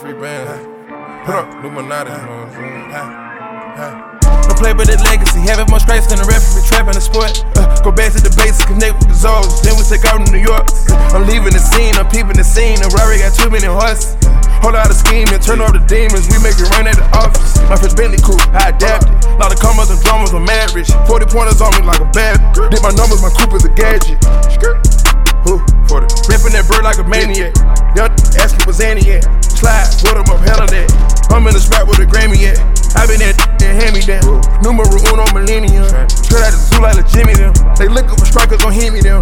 free band. Put up, Illuminati, you know what I'm saying? Don't play with the legacy, having more stripes than the referee, trapping the sport. Go back to the basics, connect with the Zoes, then we take out to New York. I'm leaving the scene, I'm peeping the scene, and Rory got too many horses. Whole lot of scheming, turn off the demons, we make it rain at the office. My first Bentley coupe, I adapted. Lot of commas and dramas, I'm mad rich. 40 pointers on me like a bad. Did my numbers, my coupe is a gadget. Who? 40. Ripping that bird like a maniac. Young asking what's Annie at. Slide, put him up, hell of that. I'm in the spot with a Grammy at. I been that and hand me down. Numero uno millennium. Straight out the zoo like a Jimmy them. They looking for strikers, gon' hit me them.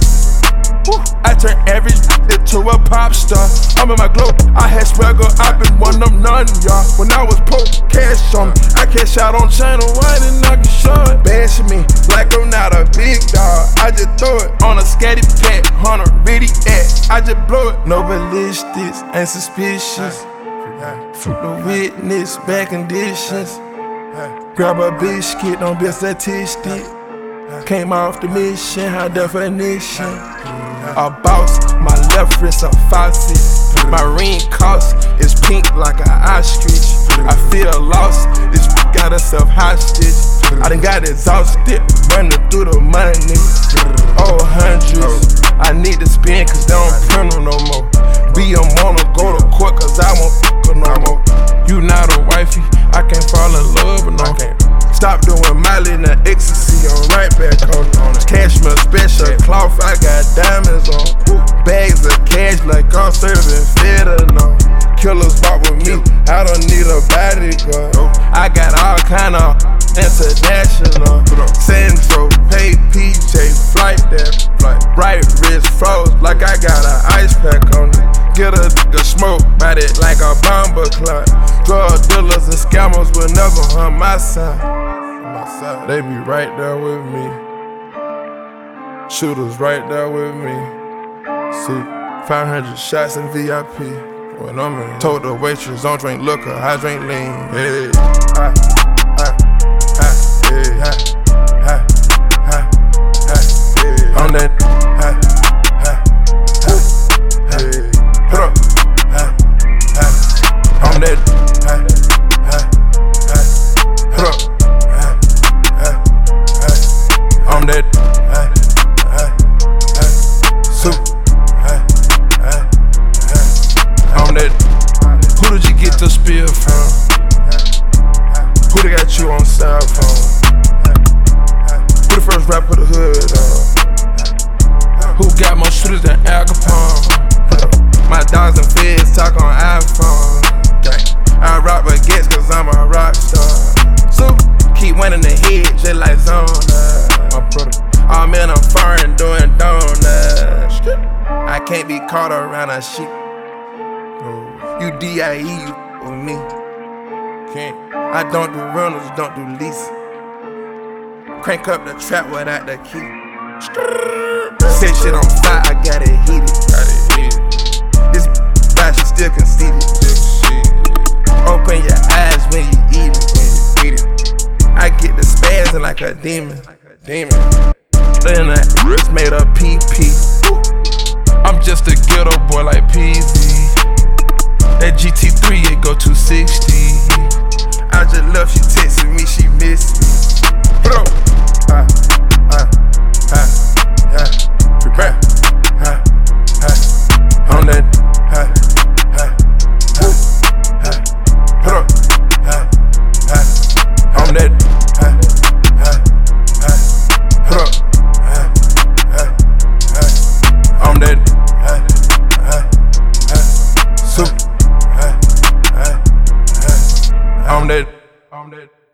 I turn average into a pop star. I'm in my glow, I had swagger, I been one of them none, y'all. When I was poor, cash on me. I cash out on channel, why didn't I get short? Bashing me like I'm not a big dog. I just throw it on a scatty pack, Hunter, ready at. I just blow it. No ballistics, ain't suspicious. Fruit the witness, bad conditions. Grab a biscuit, don't be a statistic. Came off the mission, high definition. A boss, my left wrist a faucet. My ring cost is pink like an ostrich. I feel lost, this got herself hostage. I done got exhausted, running through the money. Oh, hundreds, I need to spend cause they don't print them no more. BM wanna go to court cause I won't fuck her no more. You not a wifey, I can't fall in love with no. Stop doing Miley and the ecstasy, I'm right back on it. Cashmere special cloth, I got diamonds on. Bags of cash like I'm serving fentanyl. Killers walk with me, I don't need a bodyguard. I got all kind of international. Sandro, pay PJ, flight that flight. Right wrist froze like I got an ice pack on it. Get a nigga smoke, bite it like a bomber clock. Drug dealers and scammers will never harm my side. They be right there with me. Shooters right there with me. See, 500 shots in VIP. When I'm in, told the waitress, don't drink liquor, I drink lean. Hey, I'm that. Put up. I'm that. Put up. I'm that. Soup. I'm that. Who did you get the spear from? Who they got you on cell phone? Who the first rapper of the hood on? Who got more shooters than Al Capone? My dogs and feds talk on iPhone. I rock baguettes cause I'm a rock star. So keep winning the head just like Zona. Oh man, I'm foreign doing donuts. I can't be caught around a sheep. You DIE, you with me. Can't. I don't do rentals, don't do lease. Crank up the trap without the key. Set shit on fire, I got it heated. This bitch is still conceited. Open your eyes when you eat it. I get the spazzing like a demon. Then that wrist made a PP. I'm just a ghetto boy like PZ. That GT3 it go 260. I just love she texting me, she missed me. Bro, on that. Put up. On that. Put up. On that. Soup. On that.